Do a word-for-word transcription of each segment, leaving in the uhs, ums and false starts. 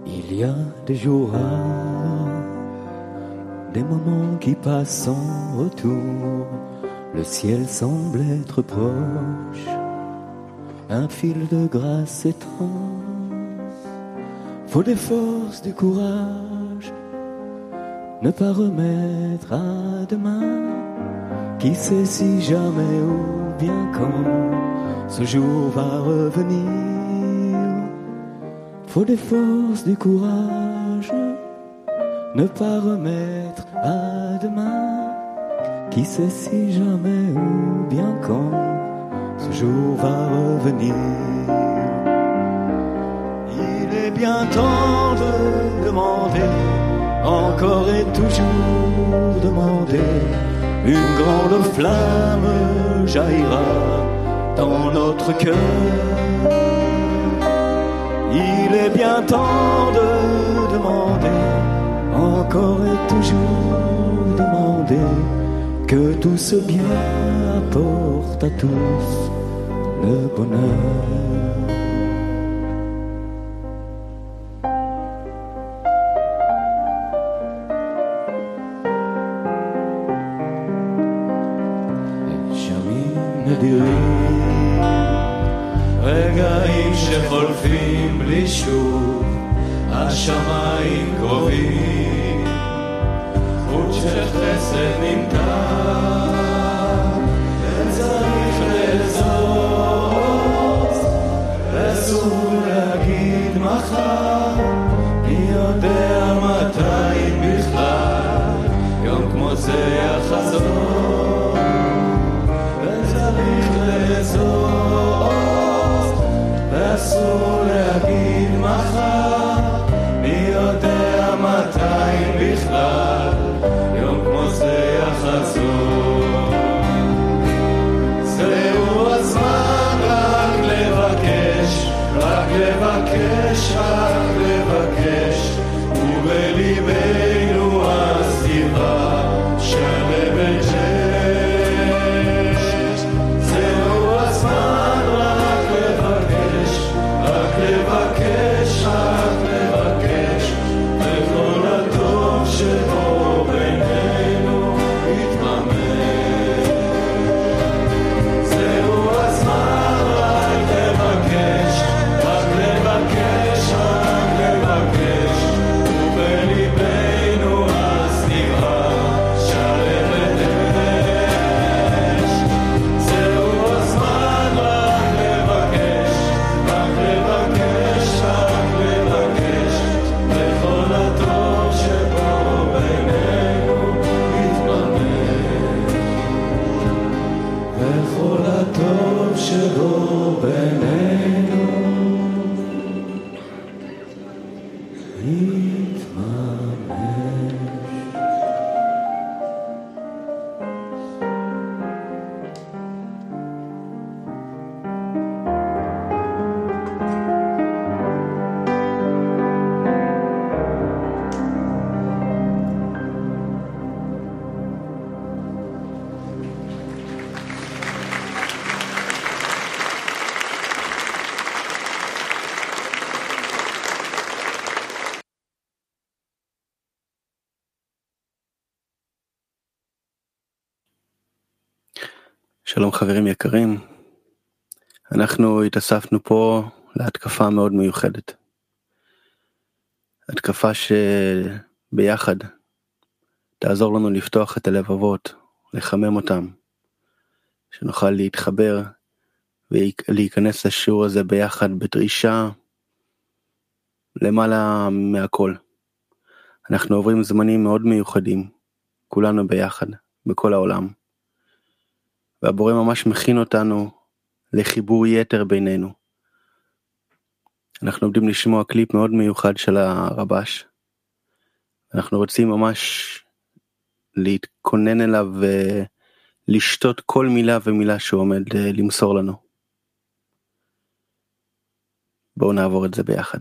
Il y a des jours rares, des moments qui passent sans retour. Le ciel semble être proche, un fil de grâce étrange. Faut des forces, du courage, ne pas remettre à demain. Qui sait si jamais ou bien quand ce jour va revenir. Faut des forces, du courage, ne pas remettre à demain. Qui sait si jamais ou bien quand ce jour va revenir. Il est bien temps de demander, encore et toujours demander. Une grande flamme jaillira dans notre cœur. Il est bien temps de demander, encore et toujours demander, que tout ce bien apporte à tous le bonheur. נדירים, רגעים שחולפים בלי שוב, השמיים קרובים, חוט של חסד נמתח, וצריך לזוז, אסור להגיד מחר, מי יודע מתי בכלל, יום כמו זה יחזור. צריך לזוז, ואסור להגיד מחר, מי יודע מתי בכלל, יום כמו זה יחזור. זהו הזמן רק לבקש, רק לבקש, רק לבקש, ובליבנו אז תברא שלמת שש. לבקש, רק לבקש, וכל הטוב שבו בינינו יתממש. זהו הזמן רק לבקש, רק לבקש, רק לבקש, ובליבנו אז נברא שלמת אש. זהו הזמן רק לבקש, רק לבקש, רק לבקש, וכל הטוב שבו בינינו יתממש. וכל הטוב שבו בינינו יתממש. שלום חברים יקרים, אנחנו התאספנו פה להתקפה מאוד מיוחדת. התקפה שביחד תעזור לנו לפתוח את הלבבות, לחמם אותם, שנוכל להתחבר ולהיכנס לשיעור הזה ביחד בדרישה למעלה מהכל. אנחנו עוברים זמנים מאוד מיוחדים, כולנו ביחד, בכל העולם. והבורא ממש מכין אותנו לחיבור יתר בינינו. אנחנו עומדים לשמוע קליפ מאוד מיוחד של הרבש. אנחנו רוצים ממש להתכונן אליו ולשתות כל מילה ומילה שהוא עומד למסור לנו. בואו נעבור את זה ביחד.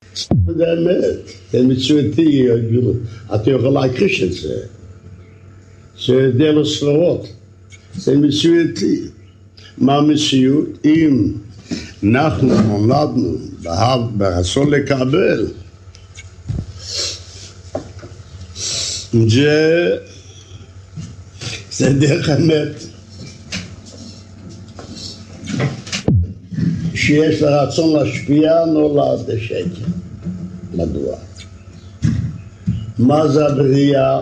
זה אמת, זה מציאותי, אתה יכול להכחיש את זה. זה דרך סברות, זה מציאותי. מה המציאות? אם אנחנו נולדנו ברצון לקבל, זה, זה דרך אמת. שיש לרצון להשפיע נולד השקר. מדוע? מה זה הבריאה?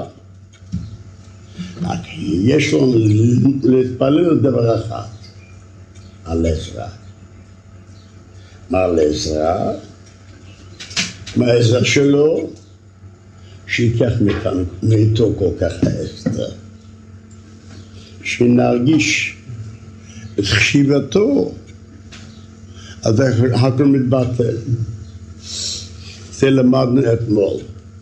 יש לנו להתפלל דבר אחד, על עזרה. מה על עזרה? מה העזרה שלו? שיקח מאיתו כל כך העזרה. שנרגיש את חשיבתו, אז הכל מתבטל. זה למדנו אתמול.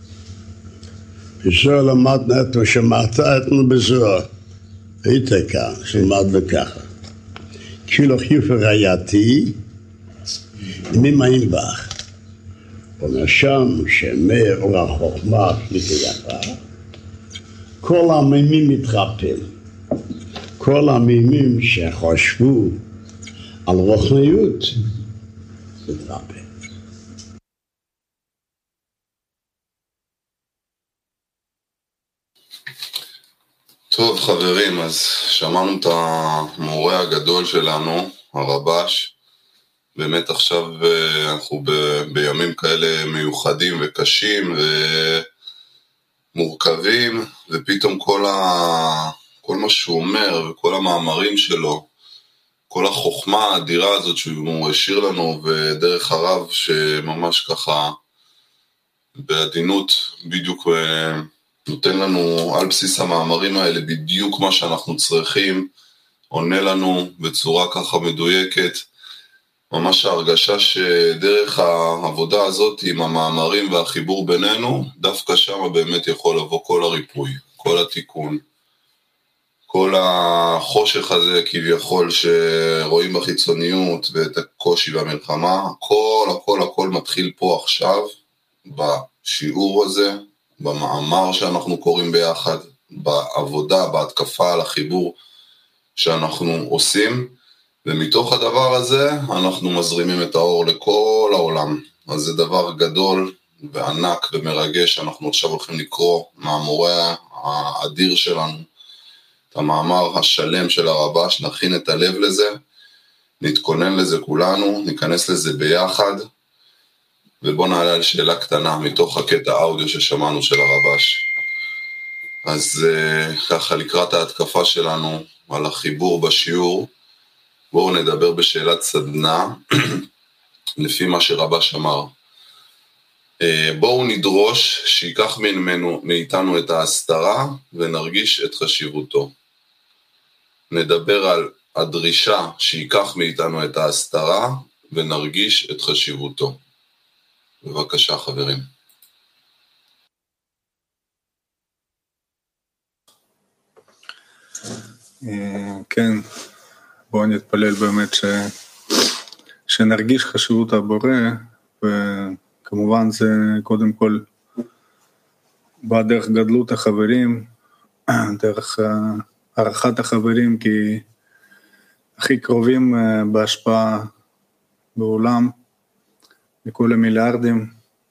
בזוהר למדנו אתמול, שמעת אתמול בזוהר. היית כאן, שמעת וככה. כאילו חיוף רעייתי, ממאים בך. ונשם שמאיר אור החוכמה מתגלה, כל המימים מתרפל. כל המימים שחשבו על רוחניות מתרפל. טוב חברים, אז שמענו את המורה הגדול שלנו, הרבש. באמת עכשיו אנחנו ב- בימים כאלה מיוחדים וקשים ומורכבים, ופתאום כל, ה... כל מה שהוא אומר וכל המאמרים שלו, כל החוכמה האדירה הזאת שהוא השאיר לנו, ודרך הרב שממש ככה בעדינות בדיוק נותן לנו על בסיס המאמרים האלה בדיוק מה שאנחנו צריכים, עונה לנו בצורה ככה מדויקת. ממש ההרגשה שדרך העבודה הזאת עם המאמרים והחיבור בינינו, דווקא שם באמת יכול לבוא כל הריפוי, כל התיקון, כל החושך הזה כביכול שרואים בחיצוניות ואת הקושי והמלחמה, הכל הכל הכל מתחיל פה עכשיו, בשיעור הזה, במאמר שאנחנו קוראים ביחד, בעבודה, בהתקפה על החיבור שאנחנו עושים, ומתוך הדבר הזה אנחנו מזרימים את האור לכל העולם. אז זה דבר גדול וענק ומרגש, אנחנו עכשיו הולכים לקרוא מהמורה האדיר שלנו, את המאמר השלם של הרבש, נכין את הלב לזה, נתכונן לזה כולנו, ניכנס לזה ביחד, ובוא נעלה על שאלה קטנה מתוך הקטע האודיו ששמענו של הרבש. אז ככה לקראת ההתקפה שלנו על החיבור בשיעור, בואו נדבר בשאלת סדנה, לפי מה שרבש אמר. בואו נדרוש שיקח ממנו, מאיתנו את ההסתרה ונרגיש את חשיבותו. נדבר על הדרישה שיקח מאיתנו את ההסתרה ונרגיש את חשיבותו. בבקשה חברים. כן, בואו נתפלל באמת ש... שנרגיש חשיבות הבורא, וכמובן זה קודם כל בא דרך גדלות החברים, דרך הערכת החברים, כי הכי קרובים בהשפעה בעולם, מכל המיליארדים,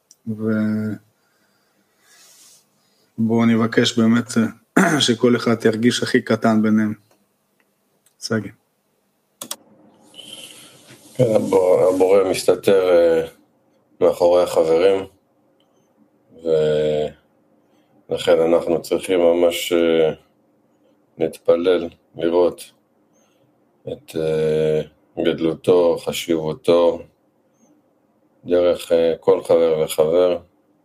ובואו נבקש באמת שכל אחד ירגיש הכי קטן ביניהם. סגי. כן, הבורא מסתתר מאחורי החברים, ולכן אנחנו צריכים ממש להתפלל, לראות את גדלותו, חשיבותו, דרך כל חבר וחבר,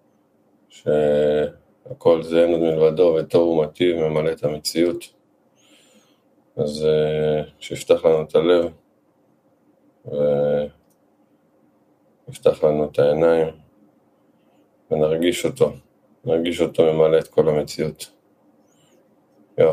שהכל זה אין עוד מלבדו וטוב ומטיב ממלא את המציאות. אז שיפתח לנו את הלב ויפתח לנו את העיניים ונרגיש אותו, נרגיש אותו ממלא את כל המציאות. יאללה.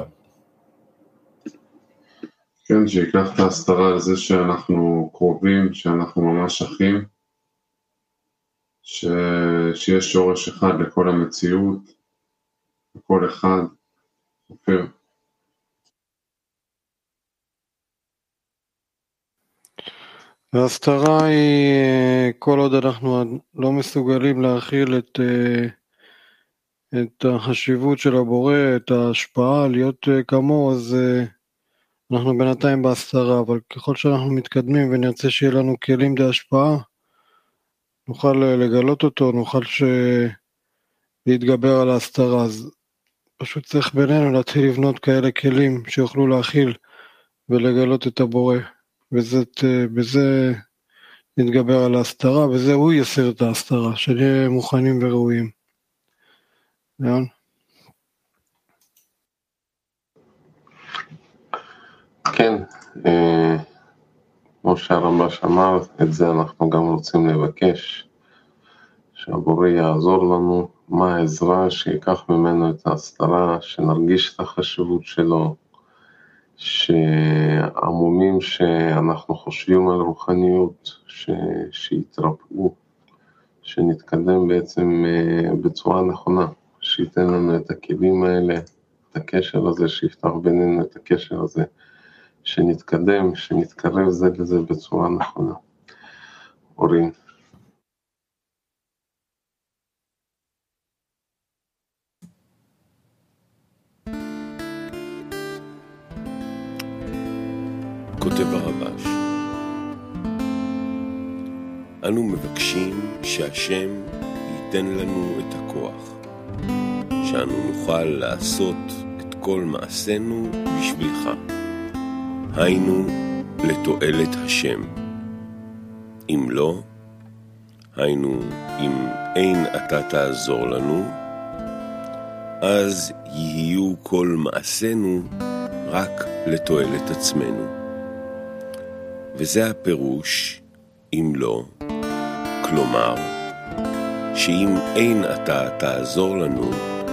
כן, שיקח את ההסתרה על זה שאנחנו קרובים, שאנחנו ממש אחים, ש... שיש שורש אחד לכל המציאות, לכל אחד, אופיר. והסתרה היא, כל עוד אנחנו לא מסוגלים להכיל את, את החשיבות של הבורא, את ההשפעה, להיות כמוהו, אז אנחנו בינתיים בהסתרה, אבל ככל שאנחנו מתקדמים ונרצה שיהיה לנו כלים די השפעה, נוכל לגלות אותו, נוכל ש... להתגבר על ההסתרה, אז פשוט צריך בינינו להתחיל לבנות כאלה כלים שיוכלו להכיל ולגלות את הבורא, וזה, בזה נתגבר על ההסתרה, וזה הוא יסיר את ההסתרה, שנהיה מוכנים וראויים. יאון? כן, אה, כמו שהרמב"ש אמר, את זה אנחנו גם רוצים לבקש, שהבורא יעזור לנו, מה העזרה שיקח ממנו את ההסתרה, שנרגיש את החשיבות שלו, שעמומים שאנחנו חושבים על רוחניות, ש... שיתרפאו, שנתקדם בעצם בצורה נכונה, שייתן לנו את הכלים האלה, את הקשר הזה, שיפתח בינינו את הקשר הזה, שנתקדם, שנתקרב זה לזה בצורה נכונה. אורין. כותב הרב"ש, אנו מבקשים שהשם ייתן לנו את הכוח, שאנו נוכל לעשות את כל מעשינו בשבילך, היינו לתועלת השם. אם לא, היינו אם אין אתה תעזור לנו, אז יהיו כל מעשינו רק לתועלת עצמנו. וזה הפירוש, אם לא, כלומר, שאם אין אתה תעזור לנו,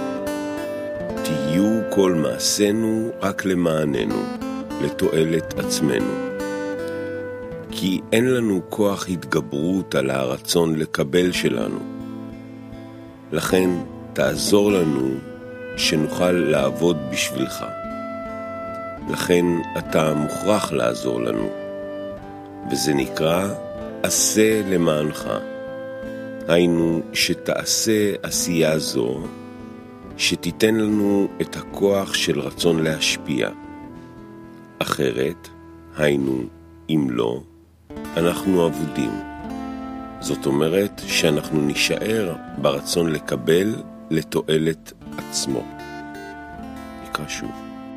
תהיו כל מעשינו רק למעננו, לתועלת עצמנו. כי אין לנו כוח התגברות על הרצון לקבל שלנו. לכן תעזור לנו שנוכל לעבוד בשבילך. לכן אתה מוכרח לעזור לנו. וזה נקרא עשה למענך. היינו שתעשה עשייה זו, שתיתן לנו את הכוח של רצון להשפיע. אחרת, היינו, אם לא, אנחנו עבודים. זאת אומרת שאנחנו נשאר ברצון לקבל לתועלת עצמו. נקרא שוב.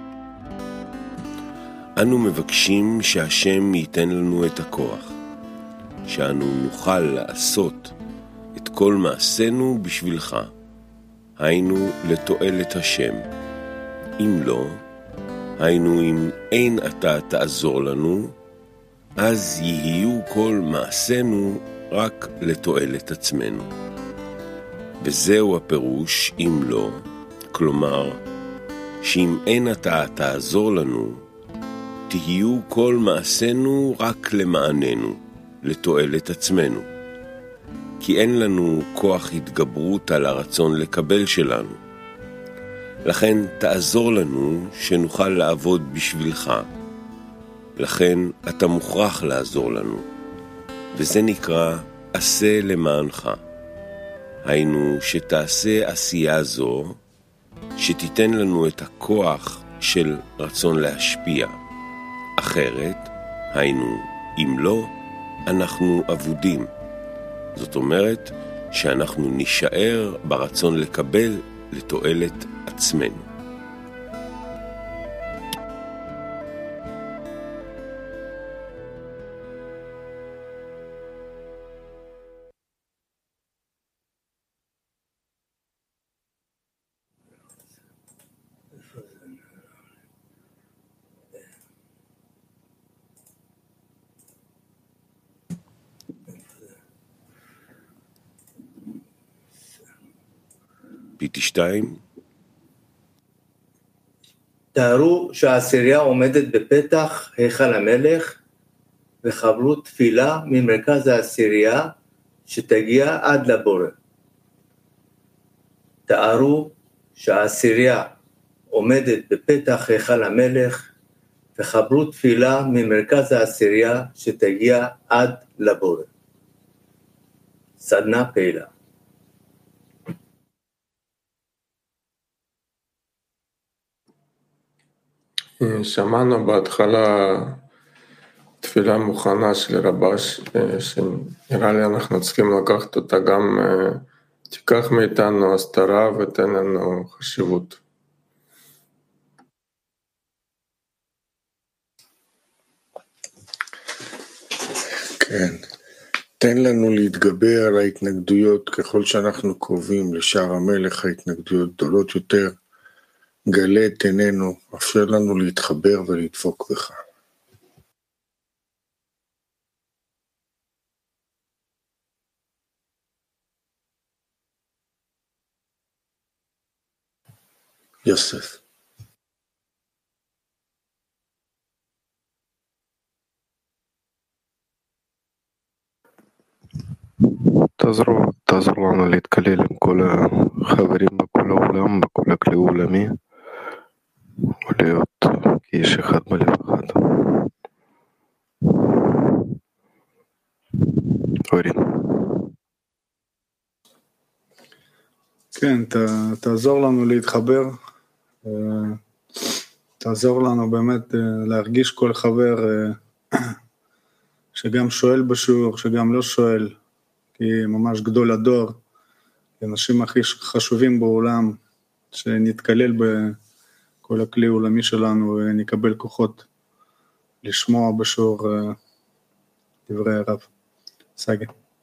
אנו מבקשים שהשם ייתן לנו את הכוח, שאנו נוכל לעשות את כל מעשינו בשבילך, היינו לתועלת השם. אם לא, היינו אם אין אתה תעזור לנו, אז יהיו כל מעשינו רק לתועלת עצמנו. וזהו הפירוש אם לא, כלומר, שאם אין אתה תעזור לנו, תהיו כל מעשינו רק למעננו, לתועלת עצמנו. כי אין לנו כוח התגברות על הרצון לקבל שלנו. לכן תעזור לנו שנוכל לעבוד בשבילך. לכן אתה מוכרח לעזור לנו. וזה נקרא עשה למענך. היינו שתעשה עשייה זו, שתיתן לנו את הכוח של רצון להשפיע. אחרת, היינו, אם לא, אנחנו עבודים. זאת אומרת שאנחנו נשאר ברצון לקבל לתועלת עצמנו. פיתי שתיים. תארו שהעשירייה עומדת בפתח היכל המלך וחברו תפילה ממרכז העשירייה שתגיע עד לבורא. תארו שהעשירייה עומדת בפתח היכל המלך, וחברו תפילה ממרכז העשירייה שתגיע עד לבורא. סדנה פעילה. שמענו בהתחלה תפילה מוכנה של רבש, שנראה לי אנחנו צריכים לקחת אותה גם, תיקח מאיתנו הסתרה ותן לנו חשיבות. כן, תן לנו להתגבר על ההתנגדויות ככל שאנחנו קרובים לשער המלך, ההתנגדויות גדולות יותר, גלה את עינינו, אפשר לנו להתחבר ולדפוק בך. יוסף. תעזרו, תעזור לנו להתקלל עם כל החברים בכל העולם, בכל הכלי העולמי, ולהיות כאיש אחד בלב אחד. אורין. כן, ת, תעזור לנו להתחבר, תעזור לנו באמת להרגיש כל חבר שגם שואל בשיעור, שגם לא שואל, כי ממש גדול הדור, אנשים הכי חשובים בעולם, שנתקלל בכל הכלי העולמי שלנו ונקבל כוחות לשמוע בשיעור דברי הרב. סגי.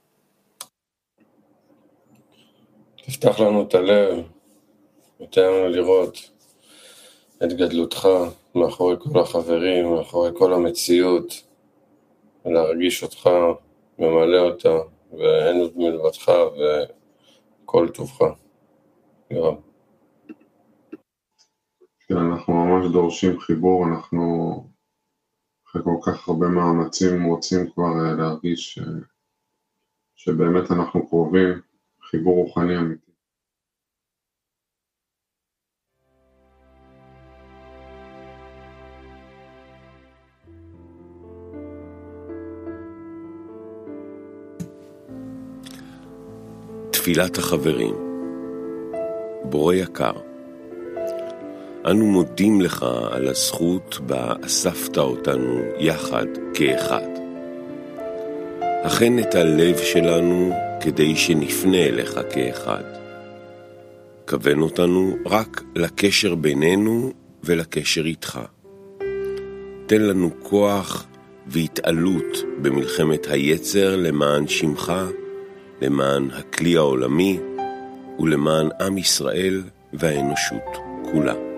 תפתח לנו את הלב, ותן לנו לראות את גדלותך מאחורי כל החברים, מאחורי כל המציאות, ולהרגיש אותך, ממלא אותה, ואין עוד מלבדך וכל טובך. ירב. כן, אנחנו ממש דורשים חיבור, אנחנו אחרי כל כך הרבה מאמצים רוצים כבר להרגיש ש... שבאמת אנחנו קרובים, חיבור רוחני אמיתי. תפילת החברים. בורא יקר, אנו מודים לך על הזכות בה אספת אותנו יחד כאחד. הכן את הלב שלנו כדי שנפנה אליך כאחד. כוון אותנו רק לקשר בינינו ולקשר איתך. תן לנו כוח והתעלות במלחמת היצר למען שמך, למען הכלי העולמי ולמען עם ישראל והאנושות כולה.